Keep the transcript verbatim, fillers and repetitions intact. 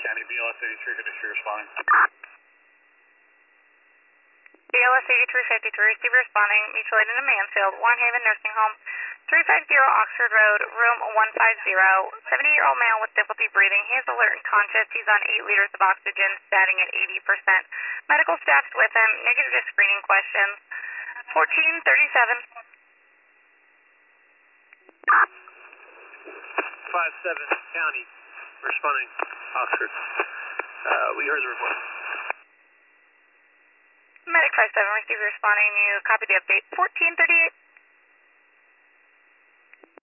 County B L S eighty-three fifty-three responding. B L S eighty-three fifty-three, receiver responding, mutual aid in a Mansfield, Warren Haven Nursing Home, three fifty Oxford Road, room one fifty. seventy-year-old male with difficulty breathing. He is alert and conscious. He's on eight liters of oxygen, statting at eighty percent. Medical staff's with him. Negative to screening questions. fourteen thirty-seven. five seven County, responding, Oxford. Uh, we heard the report. Medic five seven, receiver responding. You copy the update. fourteen thirty-eight.